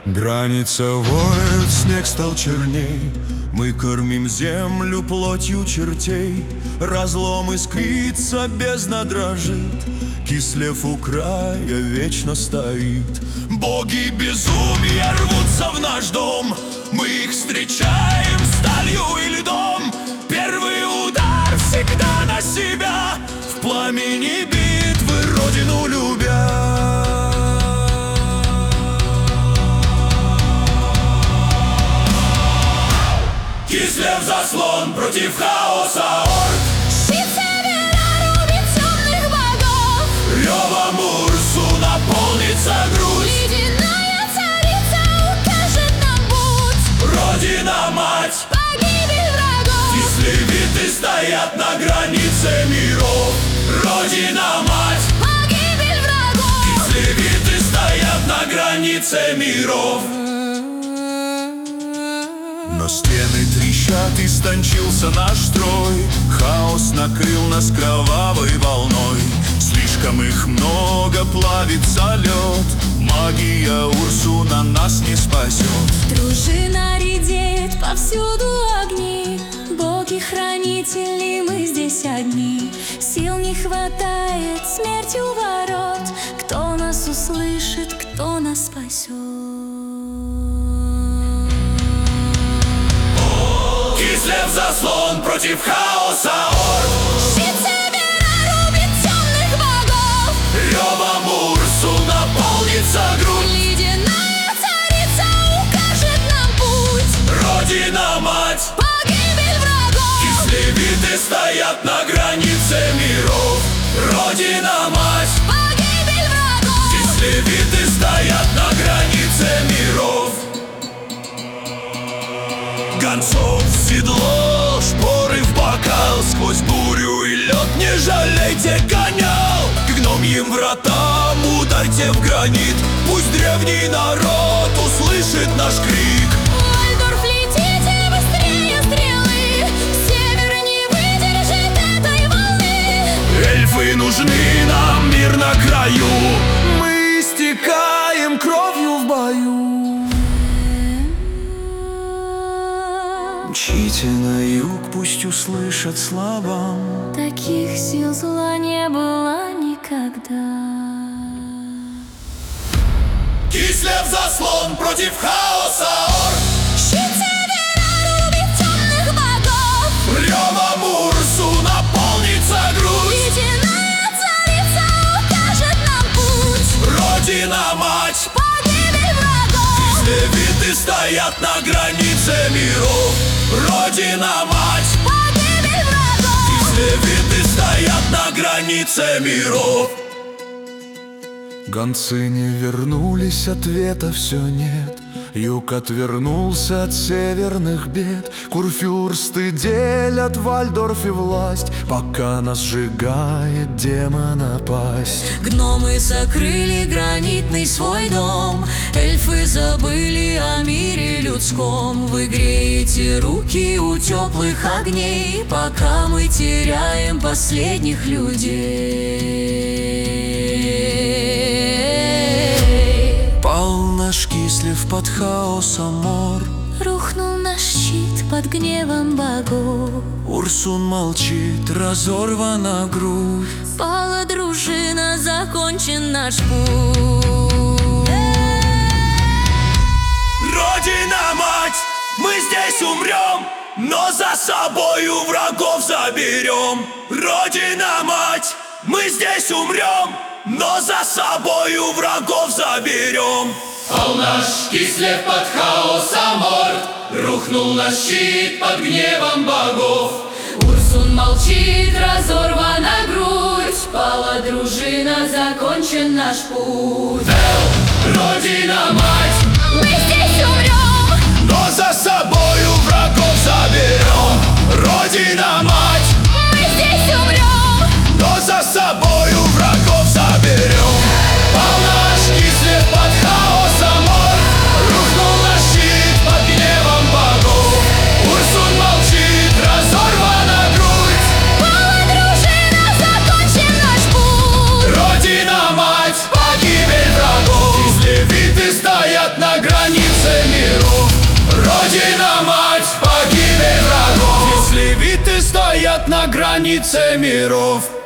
Граница воет, снег стал черней. Мы кормим землю плотью чертей. Разлом искрится, бездна дрожит. Кислев у края вечно стоит. Боги безумия рвутся в наш дом. Мы их встречаем сталью и льдом. Первый удар всегда на себя. В пламени битвы родину любя. Кислев заслон против хаоса орд. Щит севера рубит темных богов. Ревом Урсу наполнится грудь. Ледяная царица укажет нам путь. Родина-мать, Погибель врагов. кислевиты стоят на границе миров. Родина-мать, Погибель врагов. кислевиты стоят на границе миров. Но стены трещат, истончился наш строй. Хаос накрыл нас кровавой волной. Слишком их много, плавится лед. Магия Урсуна нас не спасет. Дружина редеет, повсюду огни. Боги-хранители, мы здесь одни. Сил не хватает, смерть у ворот. Кто нас услышит, кто нас спасет? Кислев заслон против хаоса орд. Щит севера рубит темных богов. Ревом Урсу наполнится грудь. Ледяная царица укажет нам путь. Родина-мать, Погибель врагов. кислевиты стоят на границе миров. Родина-мать, Погибель врагов. кислевиты стоят на границе миров. Гонцов в седло, шпоры в бокал. Сквозь бурю и лед не жалейте коня. К гномьим вратам ударьте в гранит. Пусть древний народ услышит наш крик. Вальдорф, летите быстрее стрелы. Север не выдержит этой волны. Эльфы нужны нам, мир на краю. Мы истекаем кровью в бою. Мчите на юг, пусть услышат слабам. Таких сил зла не было никогда. Кислев заслон против хаоса орд. Щит севера рубит темных богов. Ревом Урсу наполнится грудь. Ледяная царица укажет нам путь. Родина-мать, Погибель врагов. кислевиты стоят на границе миров. Родина-мать, Погибель врагов. кислевиты стоят на границе миров. Гонцы не вернулись, ответа все нет. Юг отвернулся от северных бед. Курфюрсты делят в Вальдорфе власть, пока нас сжигает демона пасть. Гномы закрыли гранитный свой дом. Эльфы забыли о мире людском. Вы греете руки у теплых огней, пока мы теряем последних людей. Пал наш Кислев под хаосом мор. Рухнул наш щит под гневом богов. Урсун молчит, разорвана грудь. Пала дружина, закончен наш путь. Родина-мать, мы здесь умрем, но за собою врагов заберем. Родина-мать, мы здесь умрем, но за собою врагов заберем. Пал наш Кислев под хаосом орд. Рухнул наш щит под гневом богов. Урсун молчит, разорвана грудь. Пала дружина, закончен наш путь. Родина-мать, Мы здесь умрем, Но за собою врагов заберем. Родина-мать, мы здесь умрем. но за собою врагов заберем. Пал наш Кислев под хаосом орд. Рухнул наш щит под гневом богов. Урсун молчит, разорвана грудь. Пала дружина, закончен наш путь. Родина-мать, погибель врагов. Кислевиты стоят на на границе миров.